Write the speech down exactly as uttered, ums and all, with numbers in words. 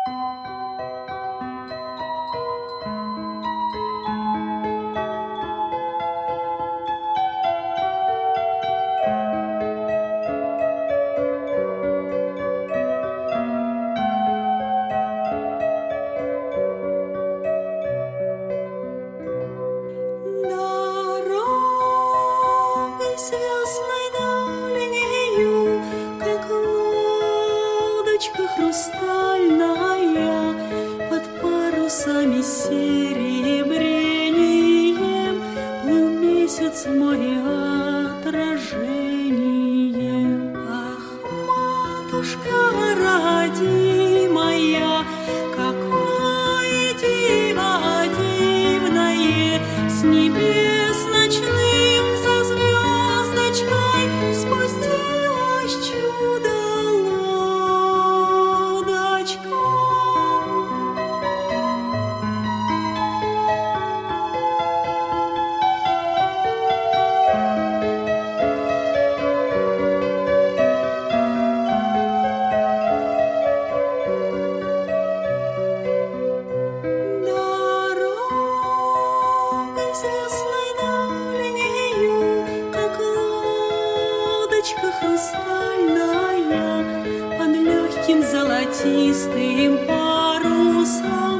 Звездной дальнею, как лодочка хрустальная, под парусами серебрением плыл месяц в море отражением. Ах, матушка родимая, какое диво дивное с небес ночных за звездочкой спустилось чудо-лодочка. Дорогой звездной дальнею, как лодочка хрустальная, под легким золотистым парусом